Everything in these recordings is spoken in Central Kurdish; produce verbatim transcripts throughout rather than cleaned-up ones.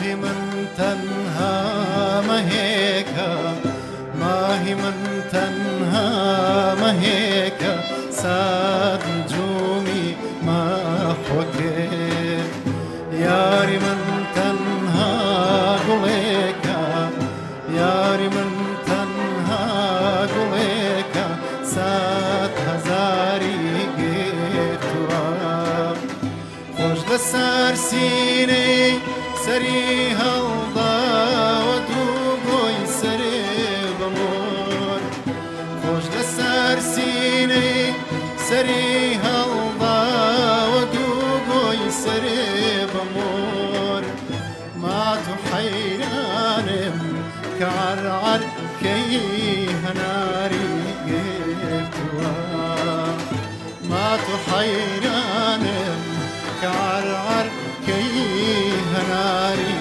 هي من تنها ما هيك ما هي من تنها ما هيك ساد نجومي ما حوكيت ياري من تنها قليك ياري من تنها قليك ساد هزاري قيت تراب خوش لسر سيني سري هلدا ودوبوي سري بمور خوش لسر سيني سري هلدا ودوبوي سري بمور ما تحيرانم كعرعر كي هناري قفتوا ما تحيرانم كعرعر كي هناري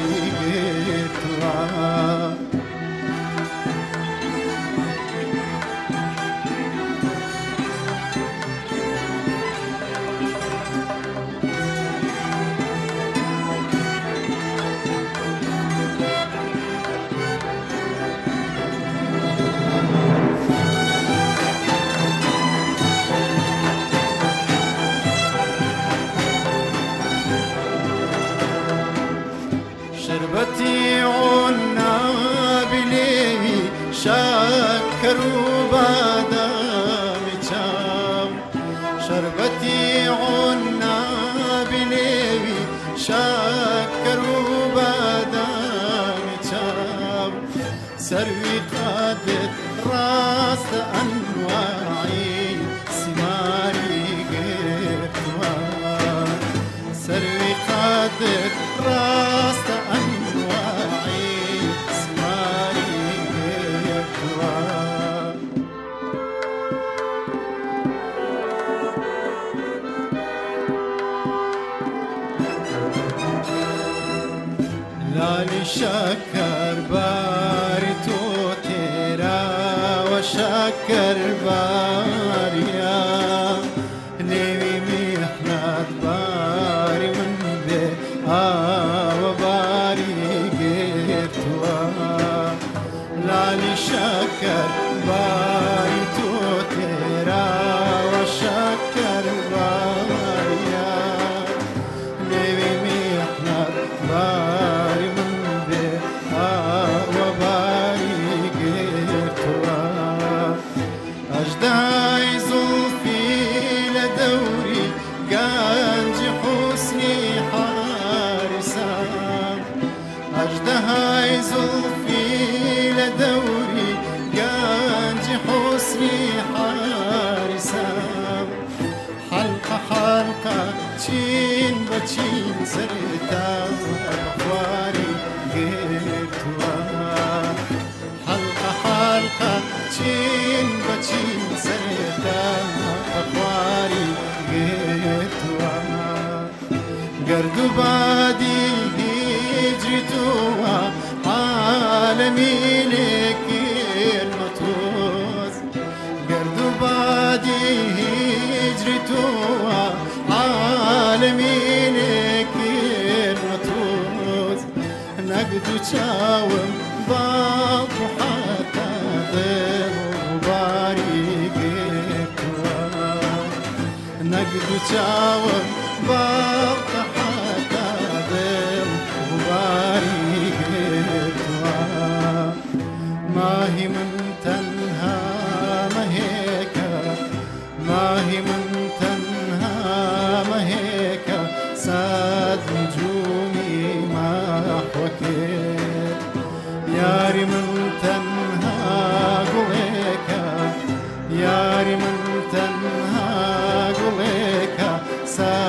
قفتوا شربتي عنا بليوي شكروا بادامي تشاو شربتي عنا بليوي شكروا بادامي تشاو سروي قادت راس أنواعي سماري قرتوا سروي قادت راس لالي شكر باري تو تيرا وشكر باريا ليوي محنات باري من بي آو باري قرتوا لالي شكر باري تو تيرا وشكر باريا ليوي محنات باري أجدعي زلفي لدوري قانج حسني حارسا أجدعي زلفي لدوري قانج حسني حارسا حلقة حلقة تشين بتشين سرتا أخواري قرتوا حلقة حلقة تشين بتشين سرتا أخواري قرتوا قردو بادي هجرتوا عالمي لك المطوز قردو بادي هجرتوا عالمي لك المطوز نقدو تشاوم باب حتى غباري قرتوا نقدو تشاوم باب حتى غباري قرتوا ما هي من تنها ما هيك ما هي من تنها ما هيك ساد نجومي ما حوكيت ياري من تنها قليك ياري من تنها قليك ساد